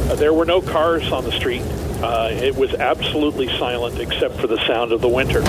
There were no cars on the street. It was absolutely silent except for the sound of the winter.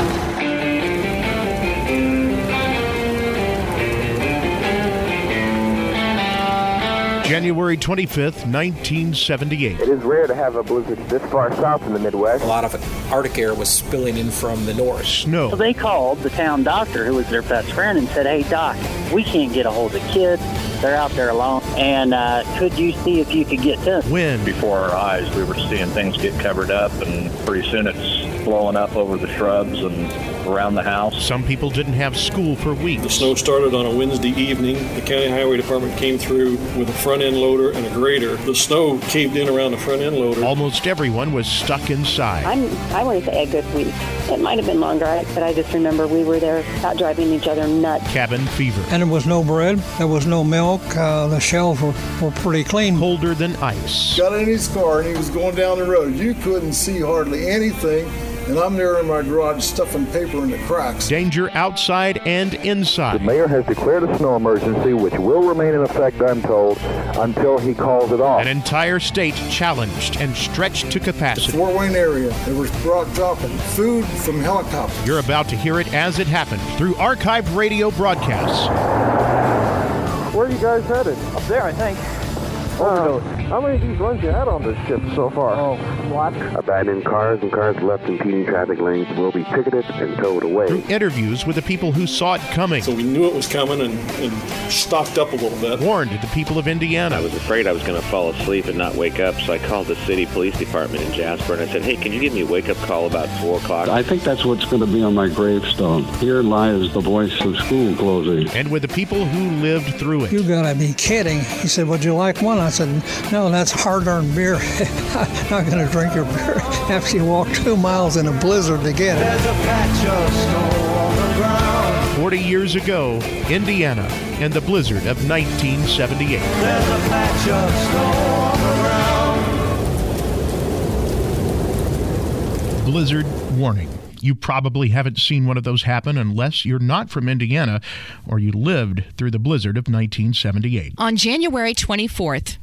January 25th, 1978. It is rare to have a blizzard this far south in the Midwest. A lot of Arctic air was spilling in from the north. Snow. So they called the town doctor, who was their best friend, and said, "Hey, Doc, we can't get a hold of the kids. They're out there alone. And could you see if you could get to them?" Wind. Before our eyes, we were seeing things get covered up, and pretty soon it's blowing up over the shrubs and around the house. Some people didn't have school for weeks. The snow started on a Wednesday evening. The county highway department came through with a front end loader and a grader. The snow caved in around the front end loader. Almost everyone was stuck inside. I want to say a good week. It might have been longer, but I just remember we were there out driving each other nuts. Cabin fever. And there was no bread. There was no milk. The shelves were pretty clean. Colder than ice. Got in his car and he was going down the road. You couldn't see hardly anything. And I'm there in my garage stuffing paper in the cracks. Danger outside and inside. The mayor has declared a snow emergency, which will remain in effect, I'm told, until he calls it off. An entire state challenged and stretched to capacity. The Fort Wayne area, they were dropping food from helicopters. You're about to hear it as it happened through archived radio broadcasts. Where are you guys headed? Up there, I think. How many of these runs you had on this ship so far? What? Abandoned cars and cars left impeding traffic lanes will be ticketed and towed away. Through interviews with the people who saw it coming. So we knew it was coming and stocked up a little bit. Warned the people of Indiana. I was afraid I was going to fall asleep and not wake up, so I called the city police department in Jasper and I said, "Hey, can you give me a wake-up call about 4 o'clock? I think that's what's going to be on my gravestone. Here lies the voice of school closing. And with the people who lived through it. You gotta be kidding. He said, "Would you like one?" I said, "No, that's hard-earned beer. I'm not gonna drink your beer." After you walk 2 miles in a blizzard to get it. There's a patch of snow on the ground. 40 years ago, Indiana, and the blizzard of 1978. There's a patch of snow on the ground. Blizzard warning. You probably haven't seen one of those happen unless you're not from Indiana or you lived through the blizzard of 1978. On January 24th,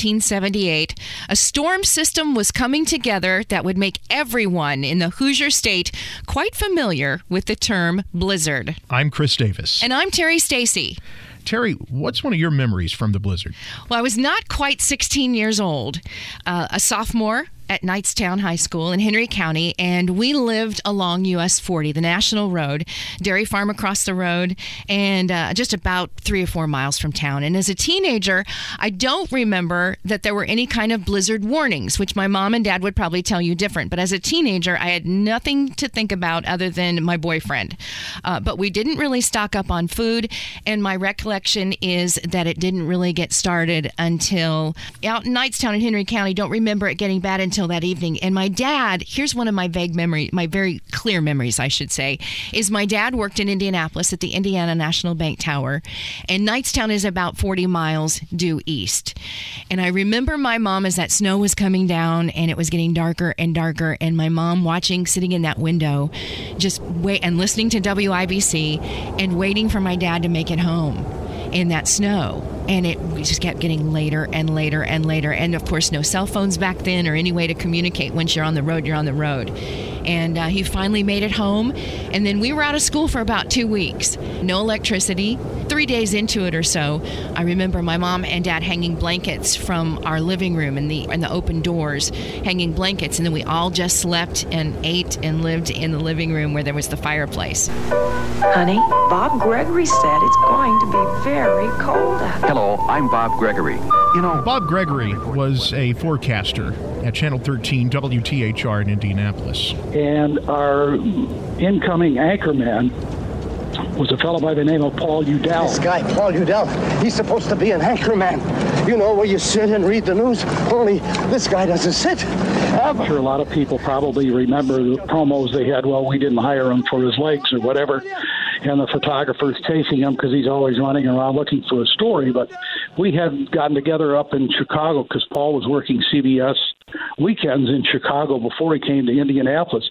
1978, a storm system was coming together that would make everyone in the Hoosier State quite familiar with the term blizzard. I'm Chris Davis. And I'm Terry Stacy. Terry, what's one of your memories from the blizzard? Well, I was not quite 16 years old, a sophomore at Knightstown High School in Henry County, and we lived along US 40, the national road, dairy farm across the road, and just about 3 or 4 miles from town. And as a teenager, I don't remember that there were any kind of blizzard warnings, which my mom and dad would probably tell you different. But as a teenager, I had nothing to think about other than my boyfriend. But we didn't really stock up on food, and my recollection is that it didn't really get started until out in Knightstown in Henry County. Don't remember it getting bad until that evening. And my dad, here's one of my vague memories, my very clear memories, I should say, is my dad worked in Indianapolis at the Indiana National Bank Tower, and Knightstown is about 40 miles due east. And I remember my mom as that snow was coming down and it was getting darker and darker, and my mom watching, sitting in that window, just wait and listening to WIBC and waiting for my dad to make it home in that snow. And it just kept getting later and later and later. And of course, no cell phones back then or any way to communicate. Once you're on the road, you're on the road. And he finally made it home. And then we were out of school for about 2 weeks. No electricity. 3 days into it or so, I remember my mom and dad hanging blankets from our living room and the open doors, hanging blankets. And then we all just slept and ate and lived in the living room where there was the fireplace. Honey, Bob Gregory said it's going to be very cold out. Hello, I'm Bob Gregory. You know, Bob Gregory was a forecaster at Channel 13 WTHR in Indianapolis. And our incoming anchorman was a fellow by the name of Paul Udell. This guy, Paul Udell, he's supposed to be an anchorman. You know, where you sit and read the news, only this guy doesn't sit. I'm sure a lot of people probably remember the promos they had. Well, we didn't hire him for his legs or whatever. And the photographer's chasing him because he's always running around looking for a story. But we had gotten together up in Chicago because Paul was working CBS weekends in Chicago before he came to Indianapolis.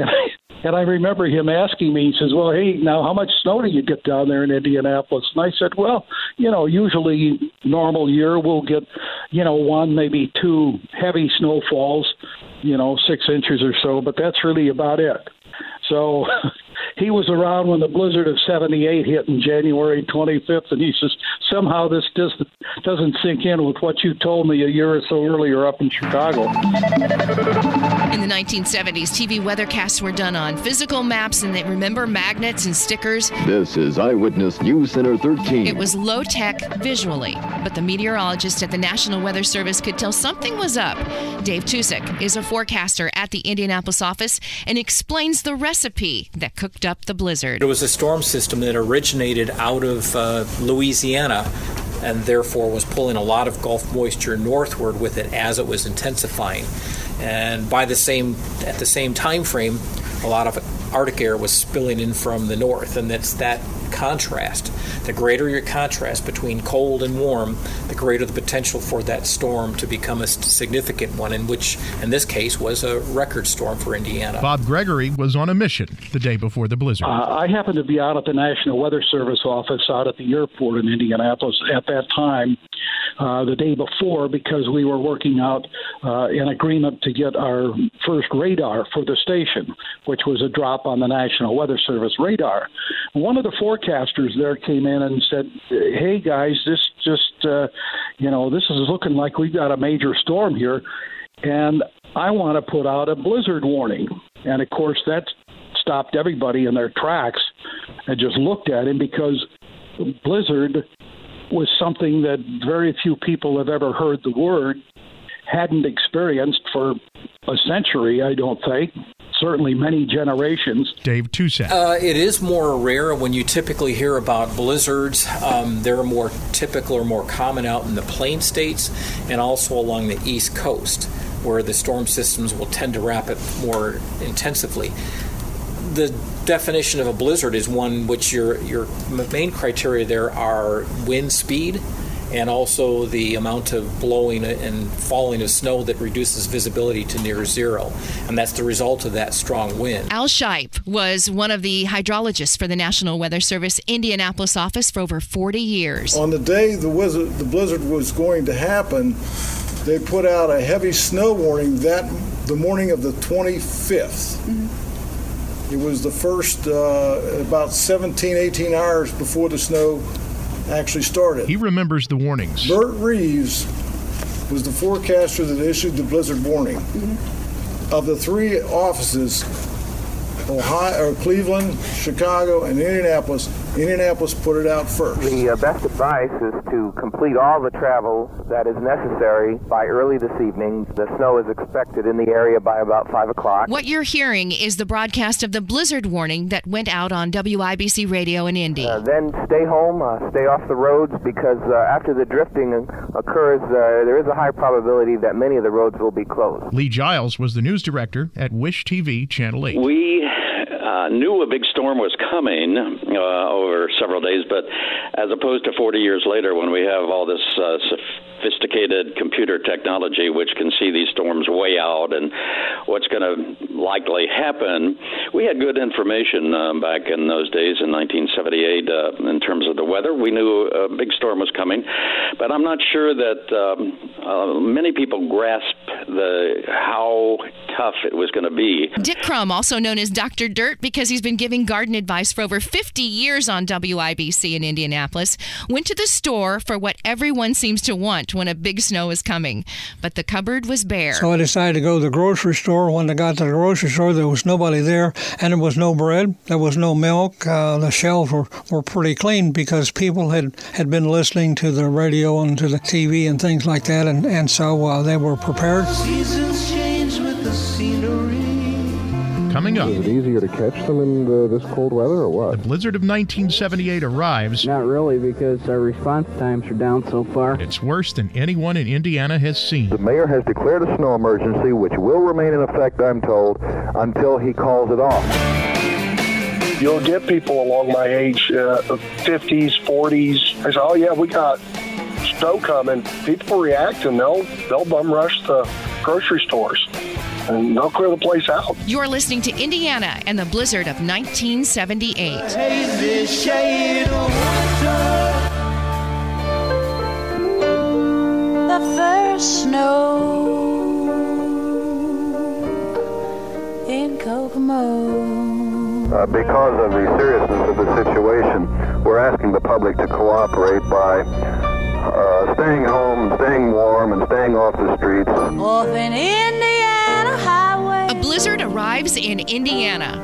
And I remember him asking me, he says, well, hey, now how much snow do you get down there in Indianapolis? And I said, well, you know, usually normal year we'll get, one, maybe two heavy snowfalls, 6 inches or so, but that's really about it. So he was around when the blizzard of 78 hit in January 25th, and he says, somehow this doesn't sink in with what you told me a year or so earlier up in Chicago. In the 1970s, TV weathercasts were done on physical maps, and they remember magnets and stickers. This is Eyewitness News Center 13. It was low-tech visually, but the meteorologist at the National Weather Service could tell something was up. Dave Tusick is a forecaster at the Indianapolis office and explains the recipe that cooked up the blizzard. It was a storm system that originated out of Louisiana and therefore was pulling a lot of Gulf moisture northward with it as it was intensifying. And at the same time frame, a lot of Arctic air was spilling in from the north, and that's that contrast. The greater your contrast between cold and warm, the greater the potential for that storm to become a significant one, which in this case was a record storm for Indiana. Bob Gregory was on a mission the day before the blizzard. I happened to be out at the National Weather Service office out at the airport in Indianapolis at that time, the day before, because we were working out an agreement to get our first radar for the station, which was a drop on the National Weather Service radar. One of the forecasters there came in and said, hey guys, this is looking like we've got a major storm here, and I want to put out a blizzard warning. And of course that stopped everybody in their tracks and just looked at him, because blizzard was something that very few people have ever heard the word, hadn't experienced for a century, I don't think. Certainly many generations. Dave Tusack. It is more rare when you typically hear about blizzards. They're more typical or more common out in the plain states and also along the East Coast, where the storm systems will tend to wrap it more intensively. The definition of a blizzard is one which your main criteria there are wind speed and also the amount of blowing and falling of snow that reduces visibility to near zero. And that's the result of that strong wind. Al Shipe was one of the hydrologists for the National Weather Service Indianapolis office for over 40 years. On the day the blizzard was going to happen, they put out a heavy snow warning the morning of the 25th. Mm-hmm. It was the first about 17, 18 hours before the snow actually started. He remembers the warnings. Bert Reeves was the forecaster that issued the blizzard warning. Mm-hmm. Of the three offices, Cleveland, Chicago, and Indianapolis put it out first. The best advice is to complete all the travel that is necessary by early this evening. The snow is expected in the area by about 5 o'clock. What you're hearing is the broadcast of the blizzard warning that went out on WIBC Radio in Indy. Then stay home, stay off the roads, because after the drifting occurs, there is a high probability that many of the roads will be closed. Lee Giles was the news director at Wish TV Channel 8. We knew a big storm was coming over several days, but as opposed to 40 years later when we have all this sophisticated computer technology which can see these storms way out and what's going to likely happen, we had good information back in those days in 1978 in terms of the weather. We knew a big storm was coming, but I'm not sure that many people grasped how tough it was going to be. Dick Crum, also known as Dr. Dirt because he's been giving garden advice for over 50 years on WIBC in Indianapolis, went to the store for what everyone seems to want when a big snow is coming. But the cupboard was bare. So I decided to go to the grocery store. When I got to the grocery store, there was nobody there, and there was no bread. There was no milk. The shelves were pretty clean because people had been listening to the radio and to the TV and things like that, and so they were prepared. Seasons change with the scenery. Coming up. Is it easier to catch them in this cold weather or what? The blizzard of 1978 arrives. Not really, because our response times are down so far. It's worse than anyone in Indiana has seen. The mayor has declared a snow emergency, which will remain in effect, I'm told, until he calls it off. You'll get people along my age, 50s, 40s. They say, oh, yeah, we got snow coming. People react, and they'll bum rush the grocery stores. And they'll clear the place out. You're listening to Indiana and the blizzard of 1978. Hazy shade of winter. The first snow in Kokomo. Because of the seriousness of the situation, we're asking the public to cooperate by staying home, staying warm, and staying off the streets. Off an Indiana highway. A blizzard arrives in Indiana.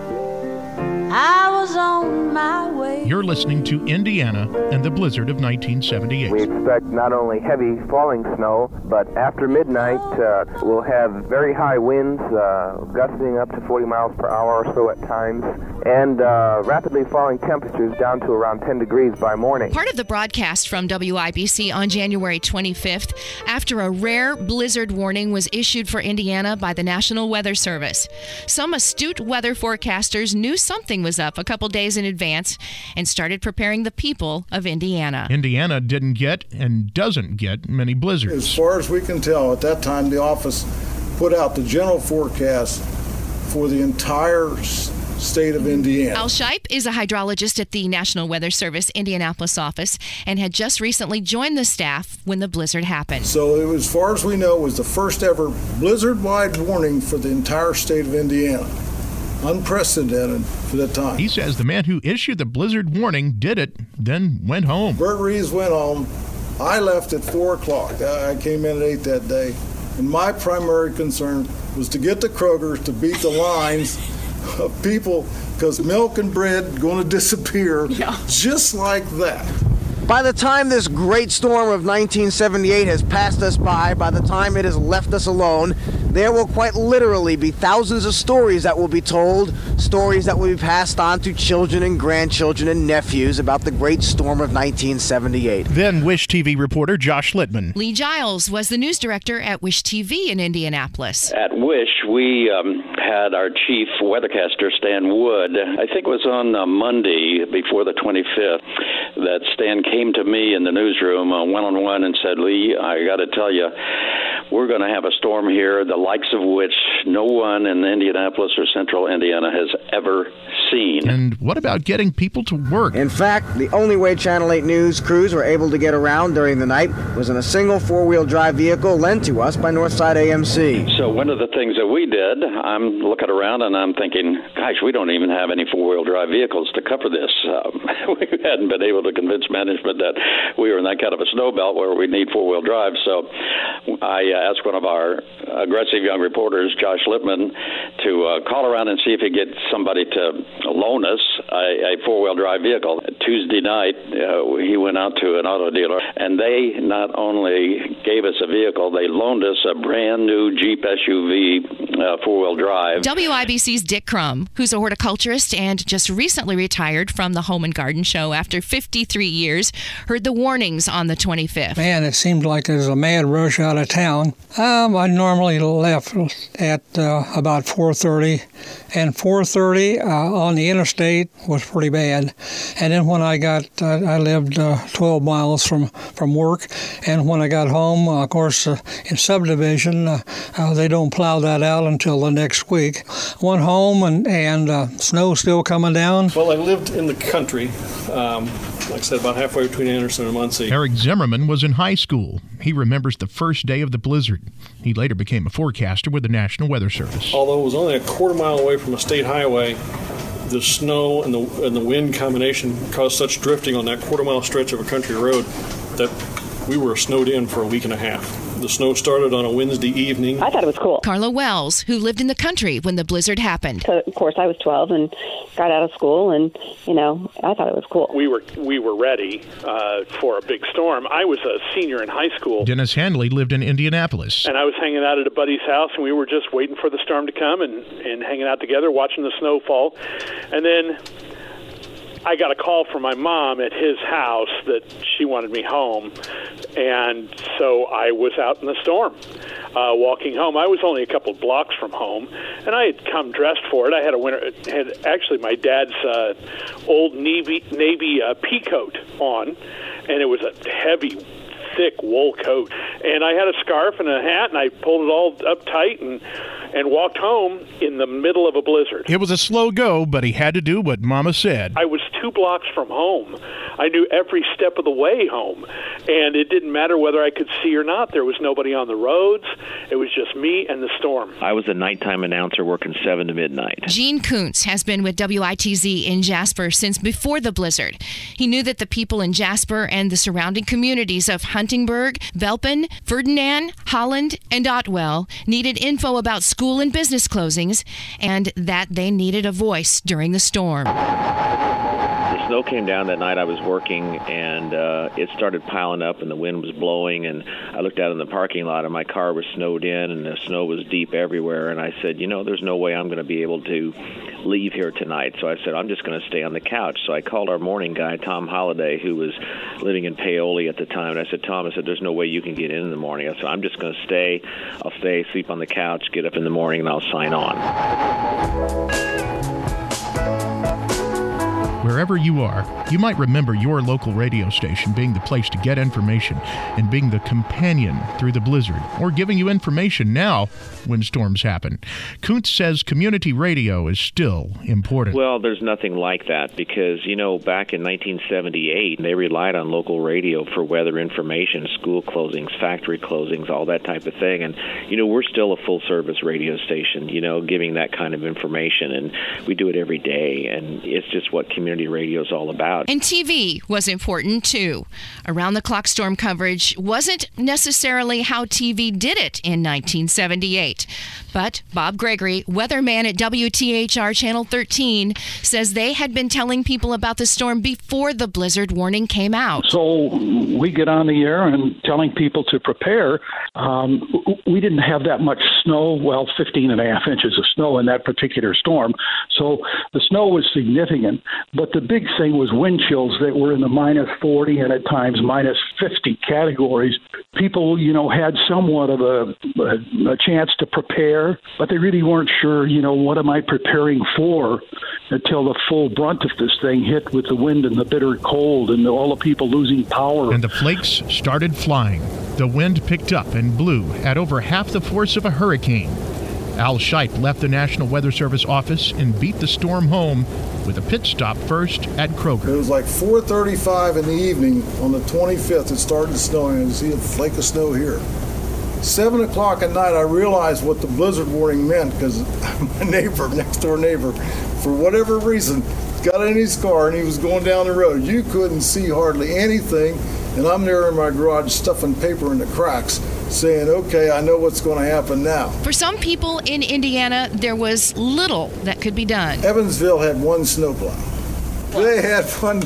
I was on my way. You're listening to Indiana and the Blizzard of 1978. We expect not only heavy falling snow, but after midnight, we'll have very high winds, gusting up to 40 miles per hour or so at times, and rapidly falling temperatures down to around 10 degrees by morning. Part of the broadcast from WIBC on January 25th, after a rare blizzard warning was issued for Indiana by the National Weather Service. Some astute weather forecasters knew something was up a couple days in advance and started preparing the people of Indiana. Indiana didn't get and doesn't get many blizzards. As far as we can tell, at that time, the office put out the general forecast for the entire state of Indiana. Al Shipe is a hydrologist at the National Weather Service Indianapolis office and had just recently joined the staff when the blizzard happened. So it was, as far as we know, it was the first ever blizzard-wide warning for the entire state of Indiana. Unprecedented for that time. He says the man who issued the blizzard warning did it, then went home. Bert Reeves went home. I left at 4 o'clock. I came in at 8 that day. And my primary concern was to get to Kroger's to beat the lines of people, because milk and bread going to disappear just like that. By the time this great storm of 1978 has passed us by the time it has left us alone, there will quite literally be thousands of stories that will be told, stories that will be passed on to children and grandchildren and nephews about the great storm of 1978. Then Wish TV reporter Josh Littman. Lee Giles was the news director at Wish TV in Indianapolis. At Wish, we had our chief weathercaster, Stan Wood. I think it was on Monday before the 25th that Stan came to me in the newsroom one-on-one and said, Lee, I got to tell you, we're going to have a storm here, the likes of which no one in Indianapolis or central Indiana has ever seen. And what about getting people to work? In fact, the only way Channel 8 News crews were able to get around during the night was in a single four-wheel drive vehicle lent to us by Northside AMC. So one of the things that we did, I'm looking around and I'm thinking, gosh, we don't even have any four-wheel drive vehicles to cover this. We hadn't been able to convince management that we were in that kind of a snow belt where we need four-wheel drive. So I asked one of our aggressive young reporters, Josh Littman, to call around and see if he could get somebody to loan us a four-wheel drive vehicle. Tuesday night, he went out to an auto dealer, and they not only gave us a vehicle, they loaned us a brand new Jeep SUV four-wheel drive. WIBC's Dick Crum, who's a horticulturist and just recently retired from the Home and Garden Show after 53 years, heard the warnings on the 25th. Man, it seemed like there was a mad rush out of town. I normally left at about 4:30, and 4:30 on the interstate was pretty bad. And then when I lived 12 miles from work, and when I got home, of course, in subdivision, they don't plow that out until the next week. Went home, and snow still coming down. Well, I lived in the country, like I said, about halfway between Anderson and Muncie. Eric Zimmerman was in high school. He remembers the first day of the blizzard. He later became a forecaster with the National Weather Service. Although it was only a quarter mile away from a state highway, the snow and the wind combination caused such drifting on that quarter-mile stretch of a country road that we were snowed in for a week and a half. The snow started on a Wednesday evening. I thought it was cool. Carla Wells, who lived in the country when the blizzard happened. So, of course, I was 12 and got out of school, and, I thought it was cool. We were ready for a big storm. I was a senior in high school. Dennis Hanley lived in Indianapolis. And I was hanging out at a buddy's house, and we were just waiting for the storm to come and hanging out together, watching the snow fall. And then I got a call from my mom at his house that she wanted me home, and so I was out in the storm, walking home. I was only a couple of blocks from home, and I had come dressed for it. I had actually my dad's old Navy pea coat on, and it was a heavy, thick wool coat, and I had a scarf and a hat, and I pulled it all up tight and walked home in the middle of a blizzard. It was a slow go, but he had to do what Mama said. I was 2 blocks from home. I knew every step of the way home, and it didn't matter whether I could see or not. There was nobody on the roads. It was just me and the storm. I was a nighttime announcer working 7 to midnight. Gene Kuntz has been with WITZ in Jasper since before the blizzard. He knew that the people in Jasper and the surrounding communities of Huntingburg, Velpen, Ferdinand, Holland, and Otwell needed info about school and business closings, and that they needed a voice during the storm. The snow came down that night I was working, and it started piling up, and the wind was blowing, and I looked out in the parking lot, and my car was snowed in, and the snow was deep everywhere, and I said, there's no way I'm going to be able to leave here tonight. So I said, I'm just going to stay on the couch. So I called our morning guy, Tom Holliday, who was living in Paoli at the time, and I said, Tom, there's no way you can get in the morning. I said, I'm just going to stay. I'll stay, sleep on the couch, get up in the morning, and I'll sign on. Wherever you are, you might remember your local radio station being the place to get information and being the companion through the blizzard, or giving you information now when storms happen. Kuntz says community radio is still important. Well, there's nothing like that because, back in 1978, they relied on local radio for weather information, school closings, factory closings, all that type of thing. And, we're still a full-service radio station, giving that kind of information. And we do it every day. And it's just what community radio is all about. And TV was important too. Around-the-clock storm coverage wasn't necessarily how TV did it in 1978. But Bob Gregory, weatherman at WTHR Channel 13, says they had been telling people about the storm before the blizzard warning came out. So we get on the air and telling people to prepare. We didn't have that much snow, 15 and a half inches of snow in that particular storm. So the snow was significant. But the big thing was wind chills that were in the minus 40 and at times minus 50 categories. People, had somewhat of a chance to prepare, but they really weren't sure, what am I preparing for until the full brunt of this thing hit with the wind and the bitter cold and all the people losing power. And the flakes started flying. The wind picked up and blew at over half the force of a hurricane. Al Shipe left the National Weather Service office and beat the storm home with a pit stop first at Kroger. It was like 4:35 in the evening on the 25th. It started snowing, and you see a flake of snow here. 7 o'clock at night, I realized what the blizzard warning meant because my neighbor, next door neighbor, for whatever reason, got in his car and he was going down the road. You couldn't see hardly anything, and I'm there in my garage stuffing paper in the cracks, saying, okay, I know what's going to happen now. For some people in Indiana, there was little that could be done. Evansville had one snowplow. They had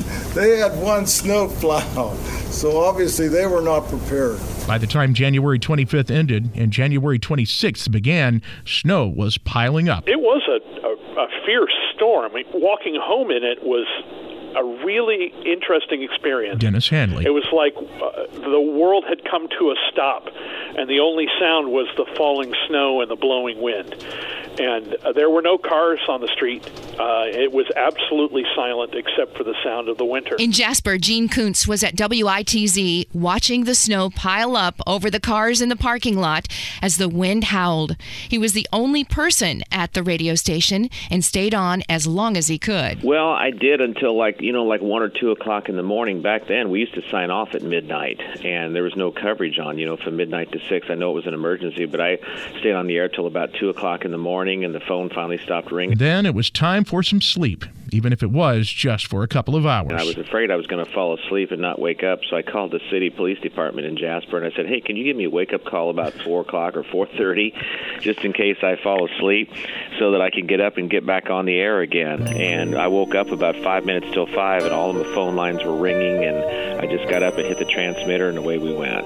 one snowplow, so obviously they were not prepared. By the time January 25th ended and January 26th began, snow was piling up. It was a fierce storm. Walking home in it was a really interesting experience. Dennis Hanley. It was like the world had come to a stop, and the only sound was the falling snow and the blowing wind. And there were no cars on the street. It was absolutely silent except for the sound of the winter. In Jasper, Gene Kuntz was at WITZ watching the snow pile up over the cars in the parking lot as the wind howled. He was the only person at the radio station and stayed on as long as he could. Well, I did until like 1 or 2 o'clock in the morning. Back then, we used to sign off at midnight, and there was no coverage on, from midnight to 6. I know it was an emergency, but I stayed on the air till about 2 o'clock in the morning, and the phone finally stopped ringing. Then it was time for some sleep, even if it was just for a couple of hours. And I was afraid I was going to fall asleep and not wake up, so I called the city police department in Jasper, and I said, hey, can you give me a wake-up call about 4 o'clock or 4:30, just in case I fall asleep, so that I can get up and get back on the air again. And I woke up about 5 minutes till 5, and all of the phone lines were ringing, and I just got up and hit the transmitter, and away we went,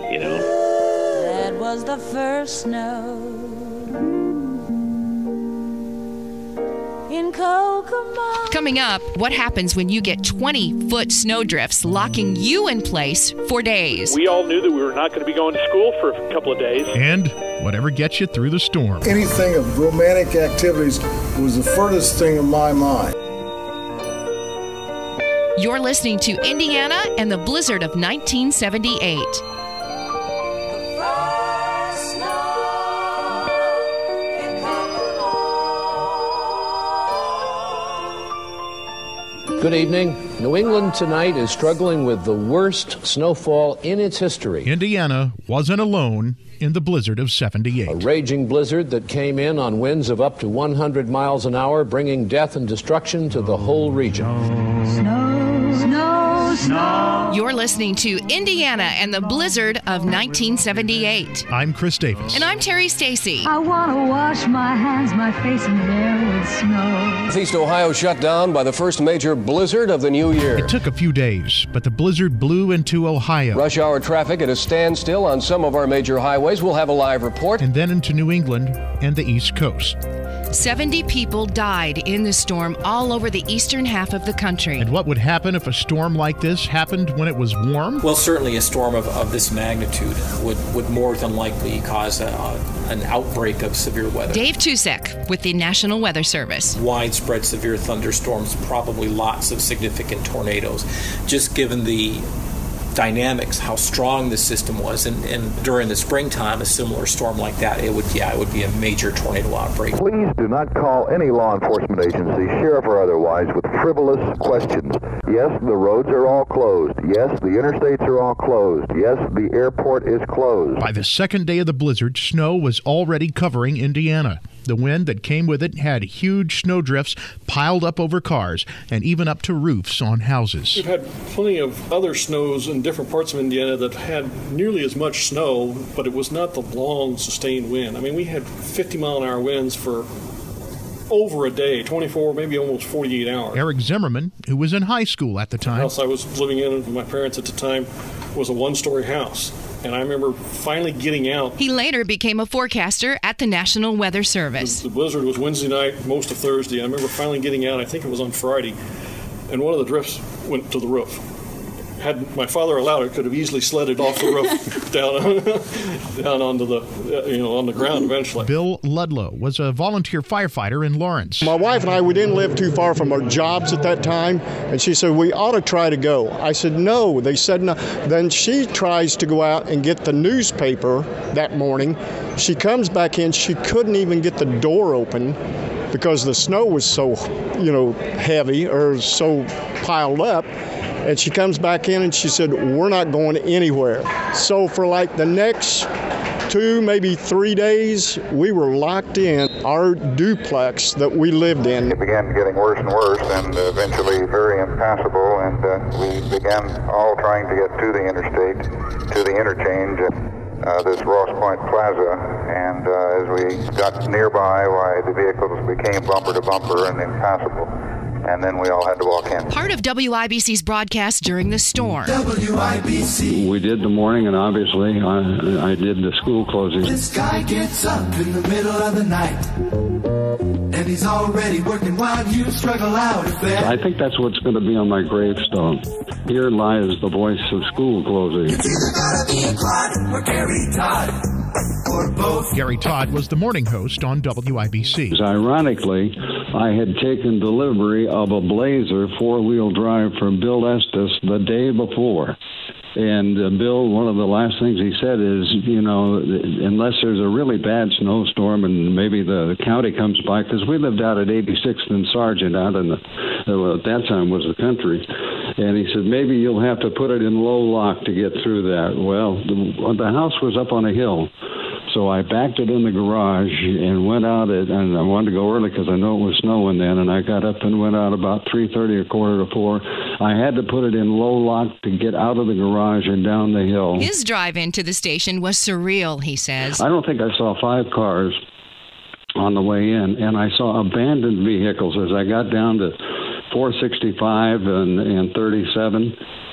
That was the first snow in Kokomo. Coming up, what happens when you get 20-foot snowdrifts locking you in place for days? We all knew that we were not going to be going to school for a couple of days. And whatever gets you through the storm. Anything of romantic activities was the furthest thing in my mind. You're listening to Indiana and the Blizzard of 1978. Good evening. New England tonight is struggling with the worst snowfall in its history. Indiana wasn't alone in the blizzard of 78. A raging blizzard that came in on winds of up to 100 miles an hour, bringing death and destruction to the whole region. Snow, snow, snow. You're listening to Indiana and the Blizzard of 1978. I'm Chris Davis. And I'm Terry Stacy. I want to wash my hands, my face, and hair with snow. Northeast Ohio shut down by the first major blizzard of the new year. It took a few days, but the blizzard blew into Ohio. Rush hour traffic at a standstill on some of our major highways. We'll have a live report. And then into New England and the East Coast. 70 people died in the storm all over the eastern half of the country. And what would happen if a storm like this happened when it was warm? Well, certainly a storm of this magnitude would more than likely cause an outbreak of severe weather. Dave Tusek with the National Weather Service. Widespread severe thunderstorms, probably lots of significant tornadoes, just given the dynamics, how strong the system was, and during the springtime, a similar storm like that, it would be a major tornado outbreak. Please do not call any law enforcement agency, sheriff or otherwise, with frivolous questions. Yes, the roads are all closed. Yes, the interstates are all closed. Yes, the airport is closed. By the second day of the blizzard, snow was already covering Indiana. The wind that came with it had huge snowdrifts piled up over cars and even up to roofs on houses. We've had plenty of other snows in different parts of Indiana that had nearly as much snow, but it was not the long, sustained wind. I mean, we had 50-mile-an-hour winds for over a day, 24, maybe almost 48 hours. Eric Zimmerman, who was in high school at the time. The house I was living in with my parents at the time was a one-story house. And I remember finally getting out. He later became a forecaster at the National Weather Service. The blizzard was Wednesday night, most of Thursday. I remember finally getting out, I think it was on Friday, and one of the drifts went to the roof. Had my father allowed it, could have easily sledded off the roof down onto the on the ground eventually. Bill Ludlow was a volunteer firefighter in Lawrence. My wife and I, we didn't live too far from our jobs at that time, and she said, we ought to try to go. I said, no. They said no. Then she tries to go out and get the newspaper that morning. She comes back in. She couldn't even get the door open because the snow was so, heavy or so piled up. And she comes back in and she said, we're not going anywhere. So for like the next 2, maybe 3 days, we were locked in our duplex that we lived in. It began getting worse and worse and eventually very impassable, and we began all trying to get to the interstate, to the interchange at this Ross Point Plaza. And as we got nearby, the vehicles became bumper to bumper and impassable. And then we all had to walk in. Part of WIBC's broadcast during the storm. WIBC. We did the morning, and obviously I did the school closings. This guy gets up in the middle of the night, and he's already working while you struggle out of bed. I think that's what's going to be on my gravestone. Here lies the voice of school closing. It's either gotta be a Clyde or Gary Todd. Gary Todd was the morning host on WIBC. Ironically, I had taken delivery of a Blazer four-wheel drive from Bill Estes the day before. And Bill, one of the last things he said is, unless there's a really bad snowstorm and maybe the county comes by, because we lived out at 86th and Sargent out in at that time was the country. And he said, maybe you'll have to put it in low lock to get through that. Well, the house was up on a hill. So I backed it in the garage and went out, and I wanted to go early because I know it was snowing then, and I got up and went out about 3:30 or 3:45. I had to put it in low lock to get out of the garage and down the hill. His drive into the station was surreal, he says. I don't think I saw 5 cars on the way in, and I saw abandoned vehicles as I got down to 465 and 37.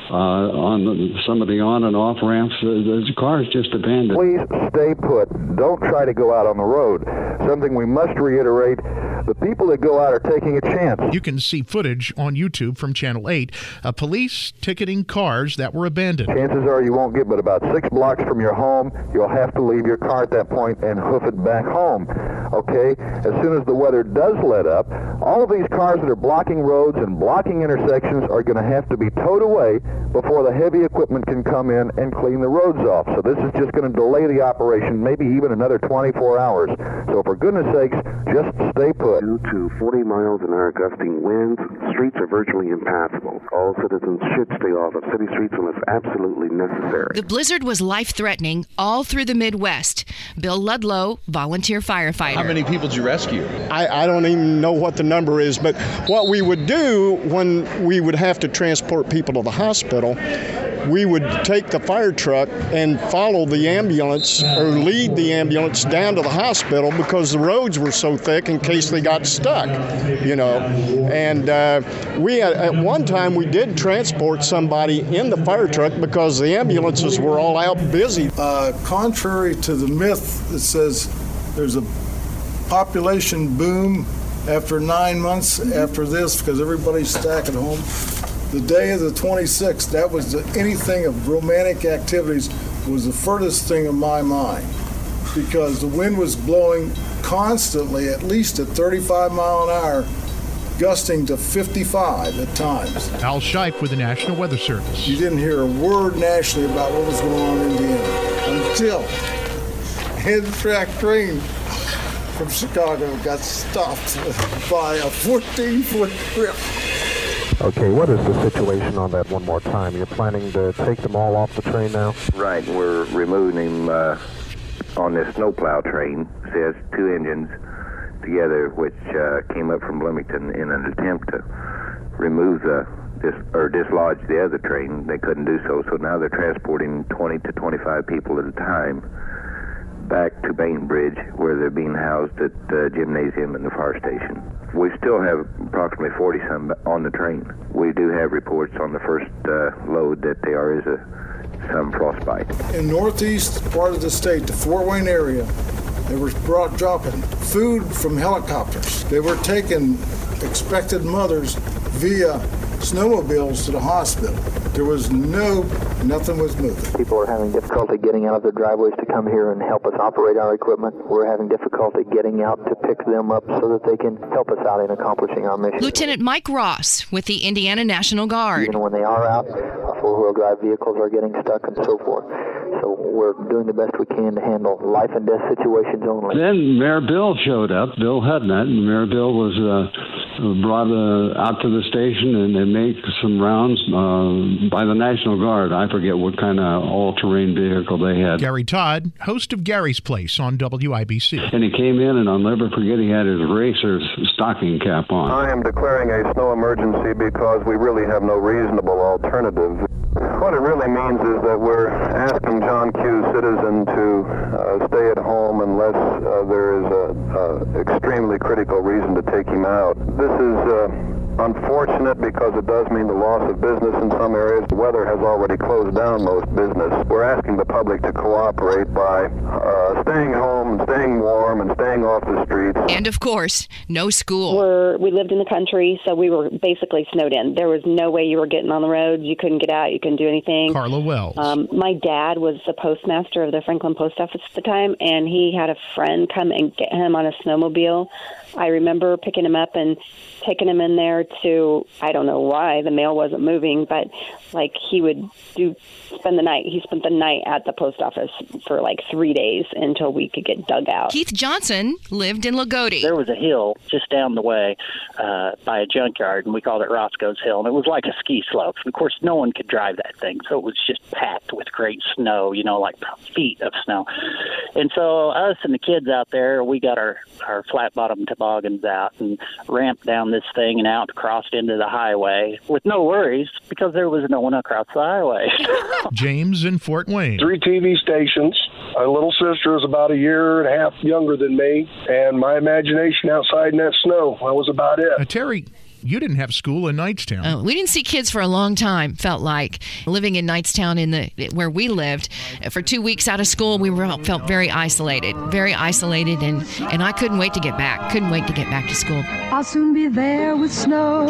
On some of the on and off ramps, the cars just abandoned. Please stay put. Don't try to go out on the road. Something we must reiterate, the people that go out are taking a chance. You can see footage on YouTube from Channel 8 of police ticketing cars that were abandoned. Chances are you won't get but about 6 blocks from your home. You'll have to leave your car at that point and hoof it back home. Okay? As soon as the weather does let up, all of these cars that are blocking roads and blocking intersections are going to have to be towed away before the heavy equipment can come in and clean the roads off. So this is just going to delay the operation maybe even another 24 hours. So for goodness sakes, just stay put. foot. Due to 40 miles an hour gusting winds, streets are virtually impassable. All citizens should stay off of city streets unless absolutely necessary. The blizzard was life-threatening all through the Midwest. Bill Ludlow, volunteer firefighter. How many people did you rescue? I don't even know what the number is, but what we would do when we would have to transport people to the hospital, we would take the fire truck and follow the ambulance or lead the ambulance down to the hospital because the roads were so thick in case they got stuck, you know. And at one time we did transport somebody in the fire truck because the ambulances were all out busy. Contrary to the myth that says there's a population boom after 9 months after this because everybody's stuck at home, the day of the 26th, that was anything of romantic activities was the furthest thing in my mind because the wind was blowing constantly, at least at 35 mile an hour, gusting to 55 at times. Al Scheib with the National Weather Service. You didn't hear a word nationally about what was going on in Indiana until Amtrak train from Chicago got stopped by a 14-foot grip. Okay, what is the situation on that one more time? You're planning to take them all off the train now? Right, we're removing them on this snowplow train. It has two engines together, which came up from Bloomington in an attempt to remove dislodge the other train. They couldn't do so, so now they're transporting 20 to 25 people at a time back to Bainbridge, where they're being housed at the gymnasium and the fire station. We still have approximately 40-some on the train. We do have reports on the first load that there is some frostbite. In northeast part of the state, the Fort Wayne area, they were dropping food from helicopters. They were taking expected mothers via snowmobiles to the hospital. There was nothing was moving. People are having difficulty getting out of their driveways to come here and help us operate our equipment. We're having difficulty getting out to pick them up so that they can help us out in accomplishing our mission. Lieutenant Mike Ross with the Indiana National Guard. Even when they are out, our four-wheel drive vehicles are getting stuck and so forth. So we're doing the best we can to handle life and death situations only. Then Mayor Bill showed up, Bill Hudnut, and Mayor Bill was brought out to the station and made some rounds by the National Guard. I forget what kind of all-terrain vehicle they had. Gary Todd, host of Gary's Place on WIBC. And he came in, and I'll never forget, he had his racer's stocking cap on. I am declaring a snow emergency because we really have no reasonable alternative. What it really means is that we're asking John Q. citizen to stay at home unless there is an extremely critical reason to take him out. This is unfortunate because it does mean the loss of business in some areas. The weather has already closed down most business. We're asking the public to cooperate by staying home, and staying warm, and staying off the streets. And of course, no school. We lived in the country, so we were basically snowed in. There was no way you were getting on the roads. You couldn't get out. You couldn't do anything. Carla Wells. My dad was the postmaster of the Franklin Post Office at the time, and he had a friend come and get him on a snowmobile. I remember picking him up and taking him in there to, I don't know why, the mail wasn't moving, but like he would spend the night. He spent the night at the post office for like 3 days until we could get dug out. Keith Johnson lived in Lagodi. There was a hill just down the way by a junkyard, and we called it Roscoe's Hill, and it was like a ski slope. Of course, no one could drive that thing, so it was just packed with great snow, like feet of snow. And so us and the kids out there, we got our flat-bottom toboggans out and ramped down this thing and out, crossed into the highway with no worries because there was no one across the highway. James in Fort Wayne. 3 TV stations. My little sister is about a year and a half younger than me, and my imagination outside in that snow, that was about it. Terry, you didn't have school in Knightstown. We didn't see kids for a long time, felt like. Living in Knightstown where we lived, for 2 weeks out of school, we felt very isolated, and I couldn't wait to get back. Couldn't wait to get back to school. I'll soon be there with snow.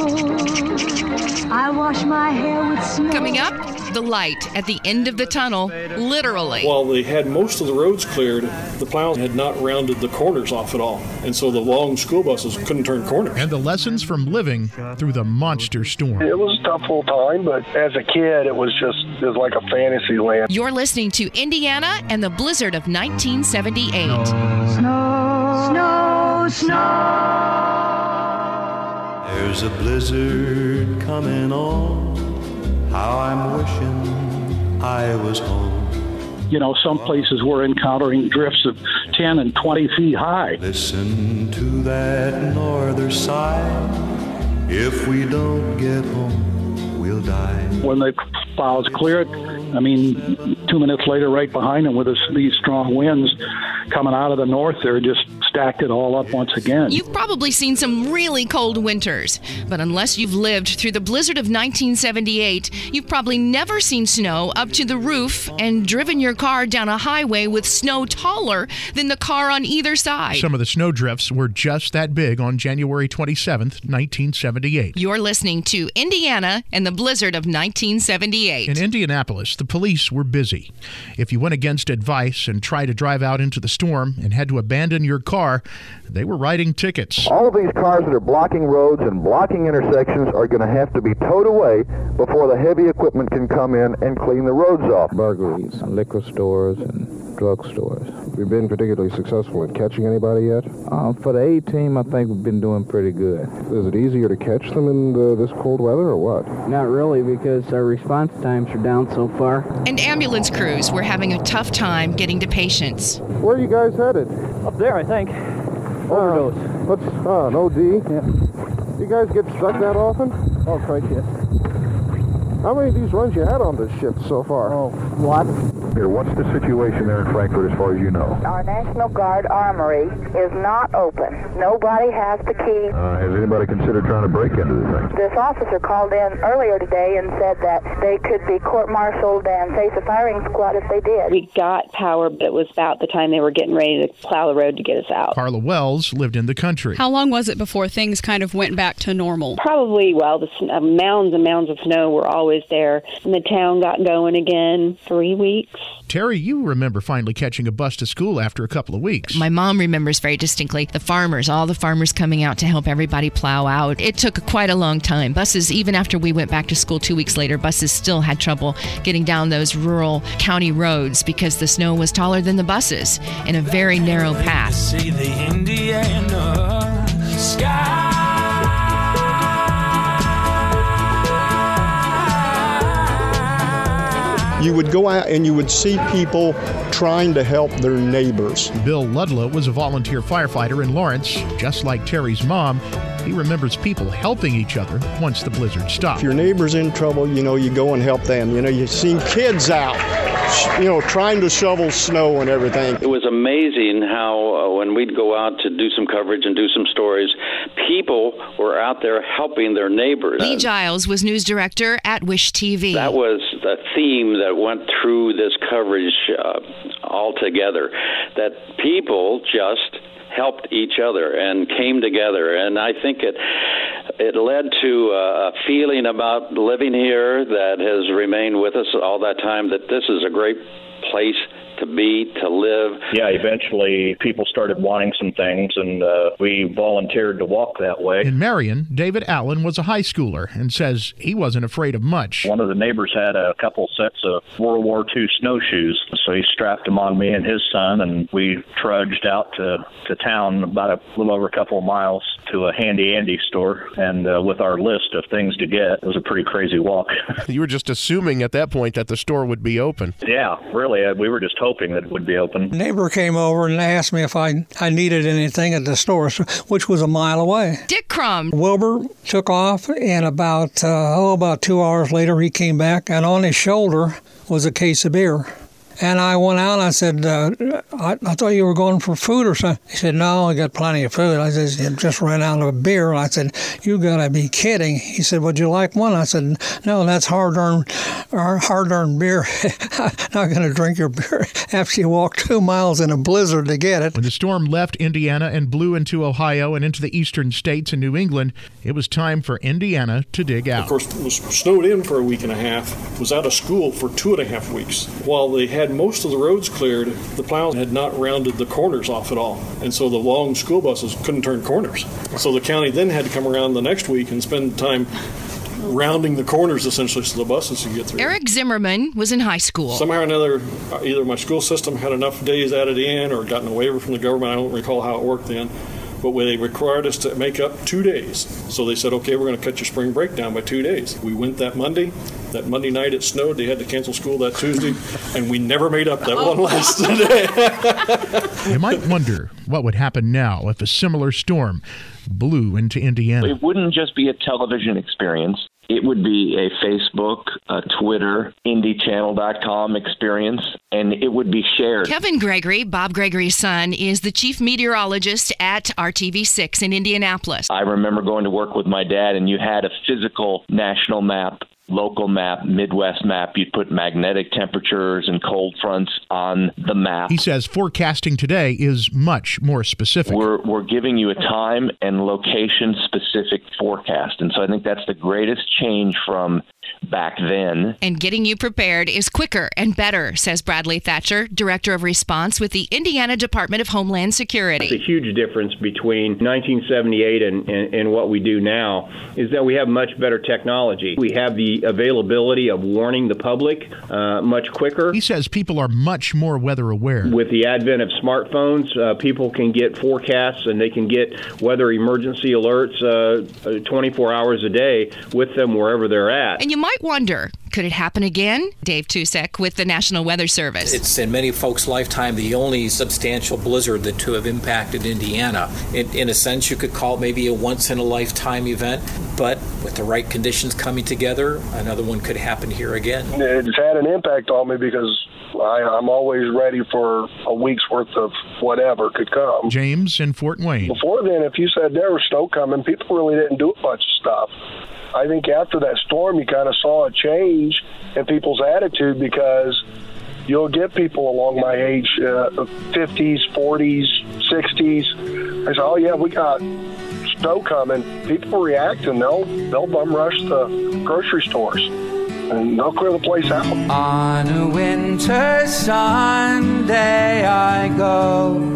I'll wash my hair with snow. Coming up, the light at the end of the tunnel, literally. While they had most of the roads cleared, the plows had not rounded the corners off at all, and so the long school buses couldn't turn corners. And the lessons from living through the monster storm. It was a tough whole time, but as a kid, it was like a fantasy land. You're listening to Indiana and the Blizzard of 1978. Snow, snow, snow. There's a blizzard coming on. How I'm wishing I was home. You know, some places we're encountering drifts of 10 and 20 feet high. Listen to that northern side. If we don't get home, we'll die. When the clouds clear it, I mean, 2 minutes later, right behind them with these strong winds coming out of the north there, just stacked it all up once again. You've probably seen some really cold winters, but unless you've lived through the blizzard of 1978, you've probably never seen snow up to the roof and driven your car down a highway with snow taller than the car on either side. Some of the snow drifts were just that big on January 27th, 1978. You're listening to Indiana and the blizzard of 1978. In Indianapolis, the police were busy. If you went against advice and tried to drive out into the storm and had to abandon your car, they were writing tickets. All of these cars that are blocking roads and blocking intersections are going to have to be towed away before the heavy equipment can come in and clean the roads off. Burglaries, liquor stores, and drugstores. We've been particularly successful in catching anybody yet? For the A team, I think we've been doing pretty good. Is it easier to catch them in this cold weather or what? Not really, because our response times are down so far. And ambulance crews were having a tough time getting to patients. Where are you guys headed? Up there, I think. Overdose. An OD? Yeah. You guys get stuck that often? Oh, Christ, yes. How many of these runs you had on this ship so far? Oh, what? Here, what's the situation there in Frankfurt as far as you know? Our National Guard armory is not open. Nobody has the key. Has anybody considered trying to break into the thing? This officer called in earlier today and said that they could be court-martialed and face a firing squad if they did. We got power, but it was about the time they were getting ready to plow the road to get us out. Carla Wells lived in the country. How long was it before things kind of went back to normal? Probably, the mounds and mounds of snow were always there, and the town got going again 3 weeks. Terry, you remember finally catching a bus to school after a couple of weeks. My mom remembers very distinctly all the farmers coming out to help everybody plow out. It took quite a long time. Buses, even after we went back to school 2 weeks later, buses still had trouble getting down those rural county roads because the snow was taller than the buses in a very narrow path. See the Indiana sky. You would go out and you would see people trying to help their neighbors. Bill Ludlow was a volunteer firefighter in Lawrence. Just like Terry's mom, he remembers people helping each other once the blizzard stopped. If your neighbor's in trouble, you go and help them. You've seen kids out, trying to shovel snow and everything. It was amazing how when we'd go out to do some coverage and do some stories, people were out there helping their neighbors. Lee Giles was news director at Wish TV. That was the theme that went through this coverage altogether, that people just helped each other and came together. And I think it led to a feeling about living here that has remained with us all that time, that this is a great place to be, to live. Yeah, eventually people started wanting some things, and we volunteered to walk that way. In Marion, David Allen was a high schooler and says he wasn't afraid of much. One of the neighbors had a couple sets of World War II snowshoes, so he strapped them on me and his son, and we trudged out to town about a little over a couple of miles to a Handy Andy store, and with our list of things to get, it was a pretty crazy walk. You were just assuming at that point that the store would be open. Yeah, really. We were just hoping that it would be open. A neighbor came over and asked me if I needed anything at the store, which was a mile away. Dick Crum. Wilbur took off, and about 2 hours later he came back, and on his shoulder was a case of beer. And I went out and I said, I thought you were going for food or something. He said, no, I got plenty of food. I said, just ran out of beer. And I said, you got to be kidding. He said, would you like one? I said, no, that's hard-earned beer. I'm not going to drink your beer after you walk 2 miles in a blizzard to get it. When the storm left Indiana and blew into Ohio and into the eastern states and New England, it was time for Indiana to dig out. Of course, was snowed in for a week and a half, was out of school for 2.5 weeks. While they had most of the roads cleared, the plows had not rounded the corners off at all. And so the long school buses couldn't turn corners. So the county then had to come around the next week and spend time rounding the corners, essentially, so the buses could get through. Eric Zimmerman was in high school. Somehow or another, either my school system had enough days added in or gotten a waiver from the government. I don't recall how it worked then. but they required us to make up 2 days. So they said, okay, we're going to cut your spring break down by 2 days. We went that Monday. That Monday night it snowed. They had to cancel school that Tuesday, and we never made up that one last day. You might wonder what would happen now if a similar storm blew into Indiana. It wouldn't just be a television experience. It would be a Facebook, a Twitter, IndyChannel.com experience, and it would be shared. Kevin Gregory, Bob Gregory's son, is the chief meteorologist at RTV6 in Indianapolis. I remember going to work with my dad, and you had a physical national map, local map, Midwest map. You'd put magnetic temperatures and cold fronts on the map. He says forecasting today is much more specific. We're giving you a time and location specific forecast. And so I think that's the greatest change from back then. And getting you prepared is quicker and better, says Bradley Thatcher, Director of Response with the Indiana Department of Homeland Security. The huge difference between 1978 and what we do now is that we have much better technology. We have the availability of warning the public much quicker. He says people are much more weather aware. With the advent of smartphones, people can get forecasts and they can get weather emergency alerts 24 hours a day with them wherever they're at. And you might wonder, could it happen again? Dave Tusek with the National Weather Service. It's in many folks' lifetime the only substantial blizzard to have impacted Indiana. In a sense, you could call it maybe a once-in-a-lifetime event, but with the right conditions coming together, another one could happen here again. It's had an impact on me because I'm always ready for a week's worth of whatever could come. James in Fort Wayne. Before then, if you said there was snow coming, people really didn't do a bunch of stuff. I think after that storm, you kind of saw a change in people's attitude because you'll get people along my age, 50s, 40s, 60s. I say, oh, yeah, we got snow coming. People react, and they'll bum rush the grocery stores, and they'll clear the place out. On a winter Sunday, I go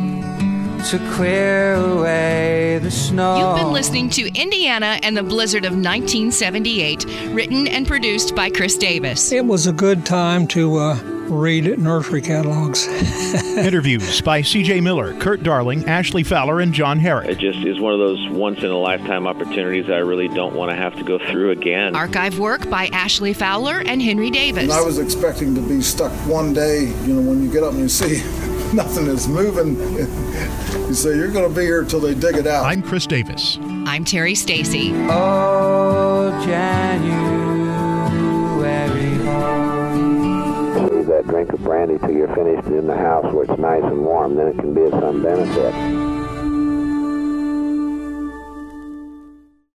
to clear away the snow. You've been listening to Indiana and the Blizzard of 1978, written and produced by Chris Davis. It was a good time to read nursery catalogs. Interviews by C.J. Miller, Kurt Darling, Ashley Fowler, and John Herrick. It just is one of those once-in-a-lifetime opportunities I really don't want to have to go through again. Archive work by Ashley Fowler and Henry Davis. And I was expecting to be stuck one day, when you get up and you see nothing is moving, you say you're going to be here till they dig it out. I'm Chris Davis. I'm Terry Stacy. Oh, January. Save that drink of brandy till you're finished in the house where it's nice and warm, then it can be of some benefit.